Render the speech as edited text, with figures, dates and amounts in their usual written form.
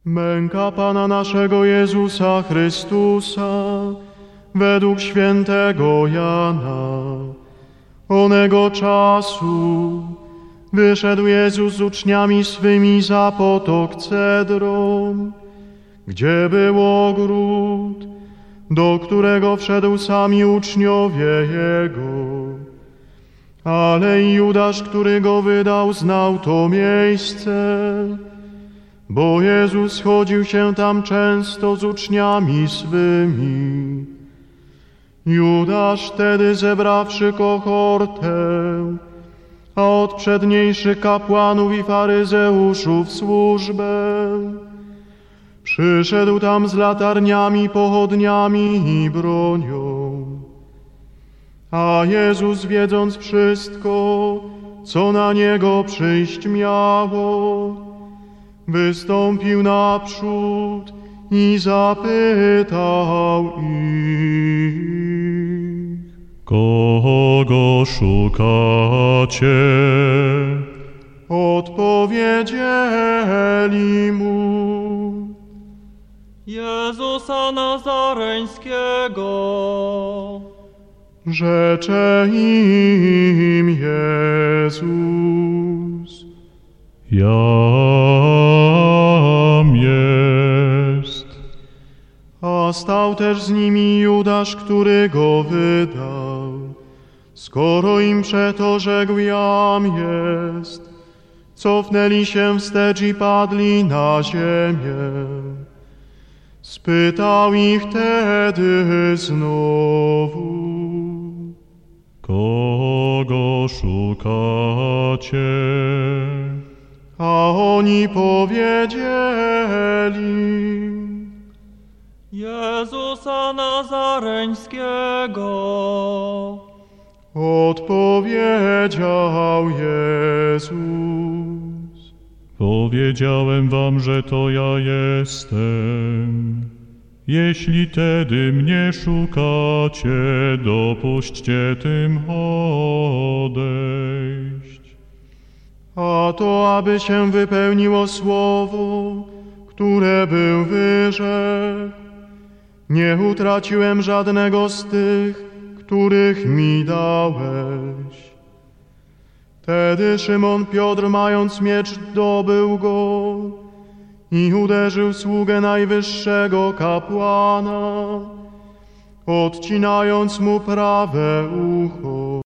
Męka Pana naszego Jezusa Chrystusa, według świętego Jana. Onego czasu wyszedł Jezus z uczniami swymi za potok Cedron, gdzie był ogród, do którego wszedł sami uczniowie Jego. Ale i Judasz, który go wydał, znał to miejsce, bo Jezus chodził się tam często z uczniami swymi. Judasz wtedy, zebrawszy kohortę, a od przedniejszych kapłanów i faryzeuszów służbę, przyszedł tam z latarniami, pochodniami i bronią. A Jezus, wiedząc wszystko, co na Niego przyjść miało, wystąpił naprzód i zapytał ich: Kogo szukacie? Odpowiedzieli mu: Jezusa Nazareńskiego. Rzecze im Jezus: Jam jest. A stał też z nimi Judasz, który go wydał. Skoro im przeto rzekł: Jam jest, cofnęli się wstecz i padli na ziemię. Spytał ich tedy znowu: Kogo szukacie? A oni powiedzieli: Jezusa Nazareńskiego. Odpowiedział Jezus: Powiedziałem wam, że to ja jestem. Jeśli tedy mnie szukacie, dopuśćcie tym odejść. A to, aby się wypełniło słowo, które był wyrzekł: nie utraciłem żadnego z tych, których mi dałeś. Tedy Szymon Piotr, mając miecz, dobył go i uderzył sługę najwyższego kapłana, odcinając mu prawe ucho.